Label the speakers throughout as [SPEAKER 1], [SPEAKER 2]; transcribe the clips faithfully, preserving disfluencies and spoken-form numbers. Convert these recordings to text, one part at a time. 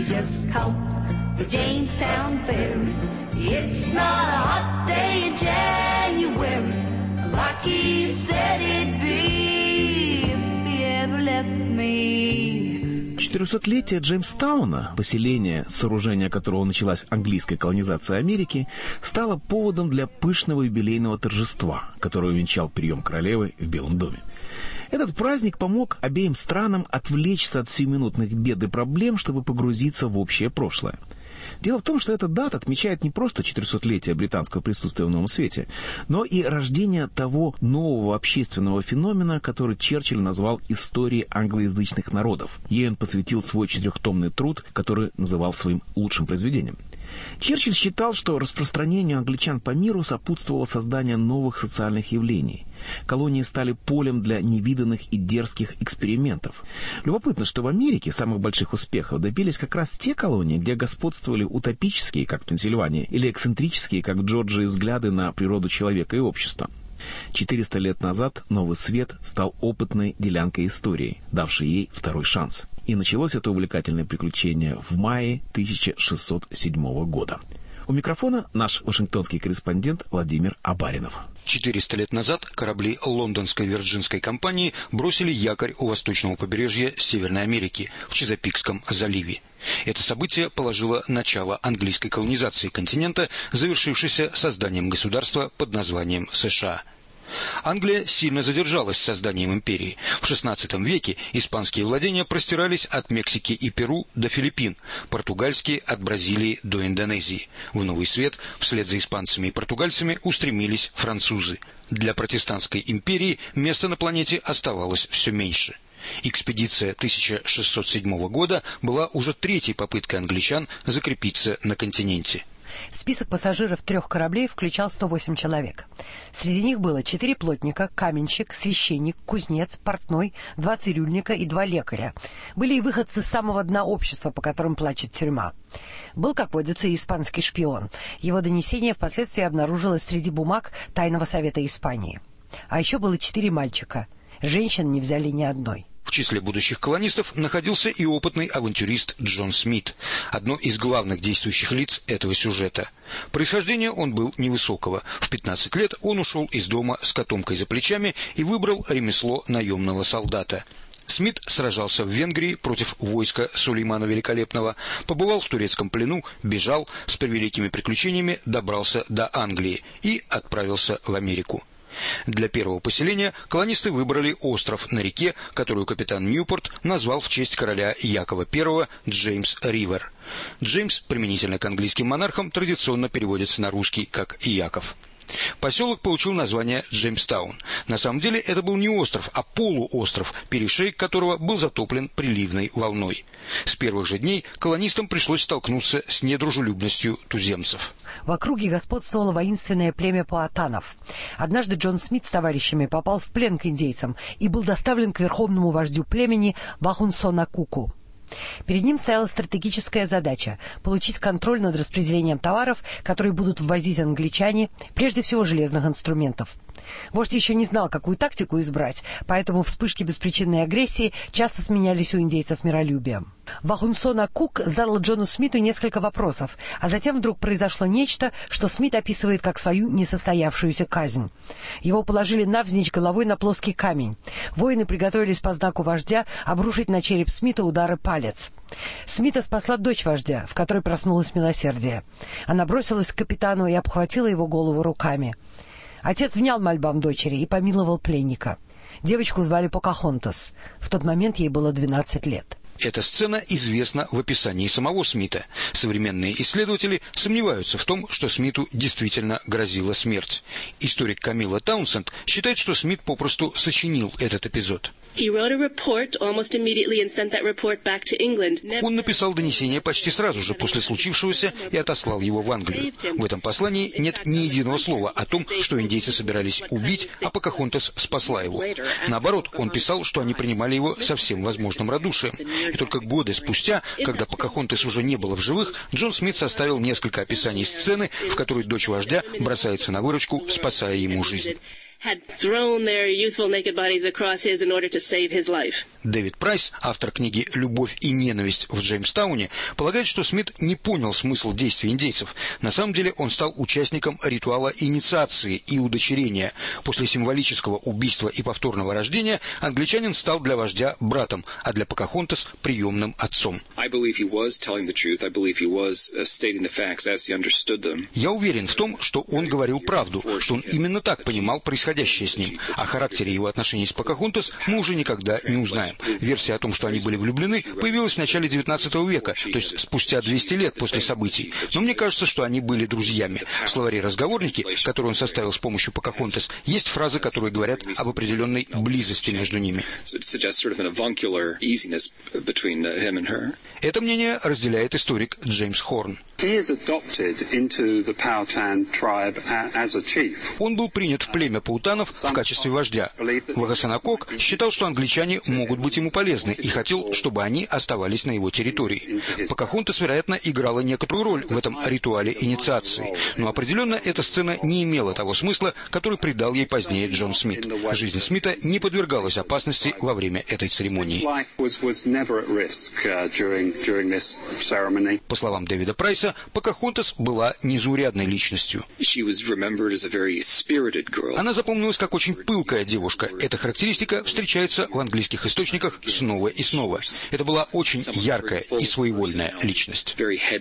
[SPEAKER 1] just come for Jamestown Ferry. It's not a hot day in January, like he said it'd be if he ever left me.
[SPEAKER 2] четырехсотлетие Джеймстауна, поселение, сооружение которого началась английская колонизация Америки, стало поводом для пышного юбилейного торжества, которое увенчал прием королевы в Белом доме. Этот праздник помог обеим странам отвлечься от сиюминутных бед и проблем, чтобы погрузиться в общее прошлое. Дело в том, что эта дата отмечает не просто четырехсотлетие британского присутствия в новом свете, но и рождение того нового общественного феномена, который Черчилль назвал историей англоязычных народов. Ей он посвятил свой четырехтомный труд, который называл своим лучшим произведением. Черчилль считал, что распространению англичан по миру сопутствовало создание новых социальных явлений. Колонии стали полем для невиданных и дерзких экспериментов. Любопытно, что в Америке самых больших успехов добились как раз те колонии, где господствовали утопические, как в Пенсильвании, или эксцентрические, как в Джорджии, взгляды на природу человека и общества. Четыреста лет назад Новый Свет стал опытной делянкой истории, давшей ей второй шанс. И началось это увлекательное приключение в мае тысяча шестьсот седьмого года. У микрофона наш вашингтонский корреспондент Владимир Абаринов.
[SPEAKER 3] Четыреста лет назад корабли лондонской Вирджинской компании бросили якорь у восточного побережья Северной Америки в Чезапикском заливе. Это событие положило начало английской колонизации континента, завершившейся созданием государства под названием США. Англия сильно задержалась с созданием империи. В шестнадцатом веке испанские владения простирались от Мексики и Перу до Филиппин, португальские от Бразилии до Индонезии. В Новый Свет вслед за испанцами и португальцами устремились французы. Для протестантской империи места на планете оставалось все меньше. Экспедиция тысяча шестьсот седьмого года была уже третьей попыткой англичан закрепиться на континенте.
[SPEAKER 4] Список пассажиров трех кораблей включал сто восемь человек. Среди них было четыре плотника, каменщик, священник, кузнец, портной, два цирюльника и два лекаря. Были и выходцы с самого дна общества, по которым плачет тюрьма. Был, как водится, и испанский шпион. Его донесение впоследствии обнаружилось среди бумаг Тайного совета Испании. А еще было четыре мальчика. Женщин не взяли ни одной.
[SPEAKER 3] В числе будущих колонистов находился и опытный авантюрист Джон Смит, одно из главных действующих лиц этого сюжета. Происхождение он был невысокого. В пятнадцать лет он ушел из дома с котомкой за плечами и выбрал ремесло наемного солдата. Смит сражался в Венгрии против войска Сулеймана Великолепного, побывал в турецком плену, бежал, с превеликими приключениями добрался до Англии и отправился в Америку. Для первого поселения колонисты выбрали остров на реке, которую капитан Ньюпорт назвал в честь короля Якова Первого Джеймс Ривер. Джеймс, применительно к английским монархам, традиционно переводится на русский как Яков. Поселок получил название Джеймстаун. На самом деле это был не остров, а полуостров, перешейк которого был затоплен приливной волной. С первых же дней колонистам пришлось столкнуться с недружелюбностью туземцев.
[SPEAKER 4] В округе господствовало воинственное племя пуатанов. Однажды Джон Смит с товарищами попал в плен к индейцам и был доставлен к верховному вождю племени Вахунсонакуку. Перед ним стояла стратегическая задача – получить контроль над распределением товаров, которые будут ввозить англичане, прежде всего железных инструментов. Вождь еще не знал, какую тактику избрать, поэтому вспышки беспричинной агрессии часто сменялись у индейцев миролюбием. Вахунсонакук задал Джону Смиту несколько вопросов, а затем вдруг произошло нечто, что Смит описывает как свою несостоявшуюся казнь. Его положили навзничь головой на плоский камень. Воины приготовились по знаку вождя обрушить на череп Смита удары палец. Смита спасла дочь вождя, в которой проснулось милосердие. Она бросилась к капитану и обхватила его голову руками. Отец внял мольбам дочери и помиловал пленника. Девочку звали Покахонтас. В тот момент ей было двенадцать лет.
[SPEAKER 3] Эта сцена известна в описании самого Смита. Современные исследователи сомневаются в том, что Смиту действительно грозила смерть. Историк Камилла Таунсенд считает, что Смит попросту сочинил этот эпизод. Он написал донесение почти сразу же после случившегося и отослал его в Англию. В этом послании нет ни единого слова о том, что индейцы собирались убить, а Покахонтас спасла его. Наоборот, он писал, что они принимали его со всем возможным радушием. И только годы спустя, когда Покахонтас уже не было в живых, Джон Смит составил несколько описаний сцены, в которой дочь вождя бросается на выручку, спасая ему жизнь.
[SPEAKER 5] had thrown their youthful naked bodies across his in order to save his life.
[SPEAKER 3] Дэвид Прайс, автор книги «Любовь и ненависть в Джеймстауне», полагает, что Смит не понял смысл действий индейцев. На самом деле он стал участником ритуала инициации и удочерения. После символического убийства и повторного рождения англичанин стал для вождя братом, а для Покахонтас – приемным отцом. Я уверен в том, что он говорил правду, что он именно так понимал происходящее с ним. О характере его отношений с Покахонтас мы уже никогда не узнаем. Версия о том, что они были влюблены, появилась в начале девятнадцатого века, то есть спустя двести лет после событий. Но мне кажется, что они были друзьями. В словаре «Разговорники», который он составил с помощью Покахонтас, есть фразы, которые говорят об определенной близости между ними. Это мнение разделяет историк Джеймс Хорн. Он был принят в племя паутанов в качестве вождя. Вагасанакок считал, что англичане могут быть ему полезны, и хотел, чтобы они оставались на его территории. Покахонтас, вероятно, играла некоторую роль в этом ритуале инициации, но определенно эта сцена не имела того смысла, который придал ей позднее Джон Смит. Жизнь Смита не подвергалась опасности во время этой церемонии. По словам Дэвида Прайса, Покахонтас была незаурядной личностью. Она запомнилась как очень пылкая девушка. Эта характеристика встречается в английских источниках снова и снова. Это была очень яркая и своевольная личность.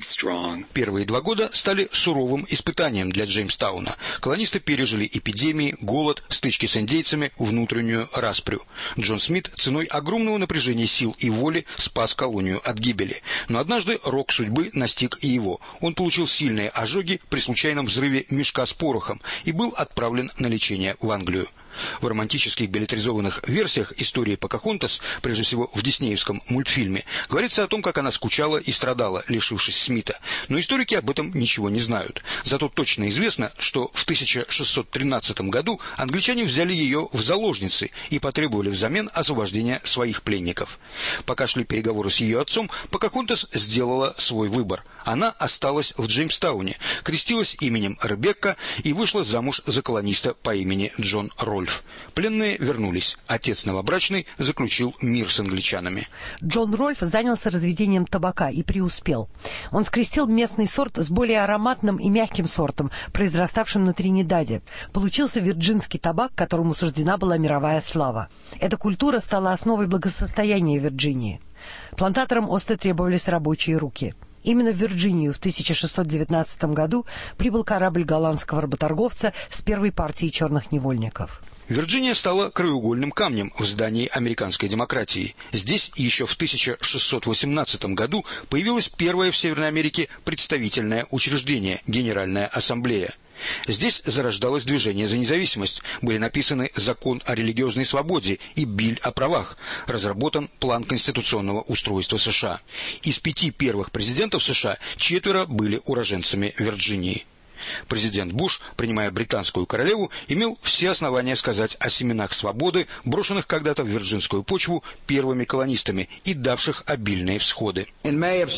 [SPEAKER 3] Первые два года стали суровым испытанием для Джеймстауна. Колонисты пережили эпидемии, голод, стычки с индейцами, внутреннюю распрю. Джон Смит ценой огромного напряжения сил и воли спас колонию от гибели. Но однажды рок судьбы настиг и его. Он получил сильные ожоги при случайном взрыве мешка с порохом и был отправлен на лечение в Англию. В романтических билетризованных версиях истории Покахонтас, прежде всего в диснеевском мультфильме, говорится о том, как она скучала и страдала, лишившись Смита. Но историки об этом ничего не знают. Зато точно известно, что в тысяча шестьсот тринадцатом году англичане взяли ее в заложницы и потребовали взамен освобождения своих пленников. Пока шли переговоры с ее отцом, Покахонтас сделала свой выбор. Она осталась в Джеймстауне, крестилась именем Ребекка и вышла замуж за колониста по имени Джон Рольф. Пленные вернулись. Отец новобрачный заключил мир с англичанами.
[SPEAKER 4] Джон Рольф занялся разведением табака и преуспел. Он скрестил местный сорт с более ароматным и мягким сортом, произраставшим на Тринидаде. Получился вирджинский табак, которому суждена была мировая слава. Эта культура стала основой благосостояния Вирджинии. Плантаторам остро требовались рабочие руки. Именно в Вирджинию в тысяча шестьсот девятнадцатом году прибыл корабль голландского работорговца с первой партией черных невольников.
[SPEAKER 3] Вирджиния стала краеугольным камнем в здании американской демократии. Здесь еще в тысяча шестьсот восемнадцатом году появилось первое в Северной Америке представительное учреждение – Генеральная Ассамблея. Здесь зарождалось движение за независимость, были написаны закон о религиозной свободе и Биль о правах, разработан план конституционного устройства США. Из пяти первых президентов США четверо были уроженцами Вирджинии. Президент Буш, принимая британскую королеву, имел все основания сказать о семенах свободы, брошенных когда-то в вирджинскую почву первыми колонистами и давших обильные всходы. В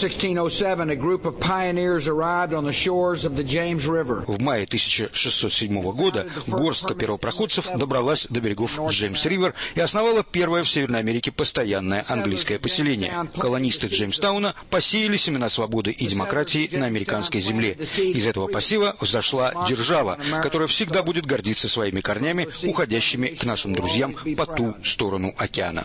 [SPEAKER 3] мае тысяча шестьсот седьмого года горстка первопроходцев добралась до берегов Джеймс-Ривер и основала первое в Северной Америке постоянное английское поселение. Колонисты Джеймстауна посеяли семена свободы и демократии на американской земле. Из этого посева взошла держава, которая всегда будет гордиться своими корнями, уходящими к нашим друзьям по ту сторону океана.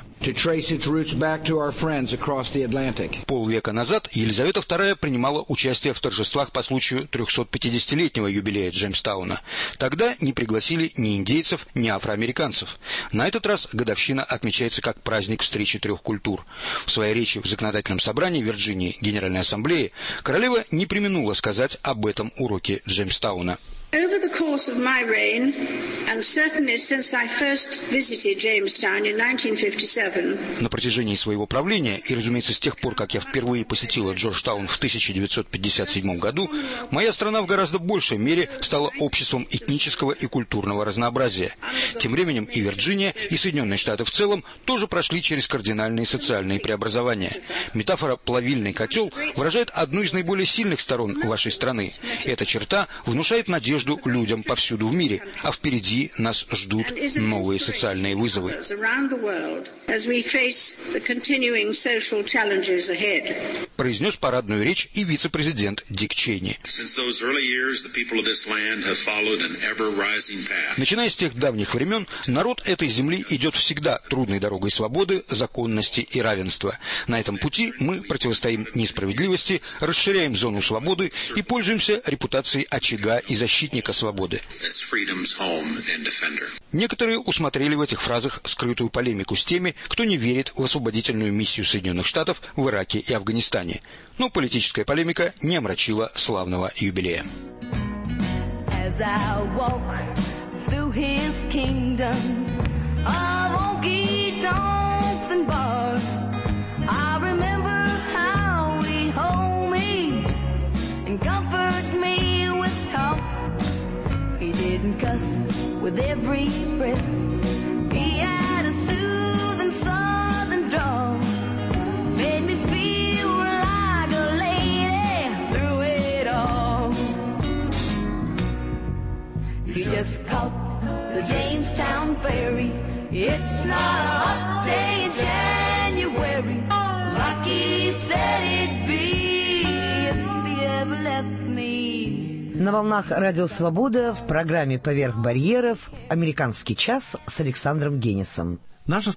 [SPEAKER 3] Полвека назад Елизавета вторая принимала участие в торжествах по случаю трехсотпятидесятилетнего юбилея Джеймстауна. Тогда не пригласили ни индейцев, ни афроамериканцев. На этот раз годовщина отмечается как праздник встречи трех культур. В своей речи в законодательном собрании Вирджинии, Генеральной Ассамблеи, королева не преминула сказать об этом уроке Джеймстауна.
[SPEAKER 6] Over the course of my reign, and certainly since I first visited Jamestown in nineteen fifty-seven,
[SPEAKER 3] на протяжении своего правления, и, разумеется, с тех пор, как я впервые посетила Джорджтаун в тысяча девятьсот пятьдесят седьмом году, моя страна в гораздо большей мере стала обществом этнического и культурного разнообразия. Тем временем и Вирджиния, и Соединенные Штаты в целом тоже прошли через кардинальные социальные преобразования. Метафора «плавильный котел» выражает одну из наиболее сильных сторон вашей страны. Эта черта внушает надежду людям людям повсюду в мире, а впереди нас ждут новые социальные вызовы. Произнес парадную речь и вице-президент Дик Чейни. Начиная с тех давних времен, народ этой земли идет всегда трудной дорогой свободы, законности и равенства. На этом пути мы противостоим несправедливости, расширяем зону свободы и пользуемся репутацией очага и защитника свободы. Некоторые усмотрели в этих фразах скрытую полемику с теми, кто не верит в освободительную миссию Соединенных Штатов в Ираке и Афганистане. Но политическая полемика не омрачила славного юбилея.
[SPEAKER 1] As I walk through his kingdom of honky-tonks and bars, I remember how he'd hold me and comfort me with talk. He didn't cuss with every breath. He had a soothing southern drawl, made me feel like a lady through it all. He just caught the Jamestown ferry. It's not a hot day in January, like he said it'd be if he ever left me.
[SPEAKER 4] На волнах Радио Свобода в программе «Поверх барьеров» «Американский час» с Александром Генисом.
[SPEAKER 2] Наша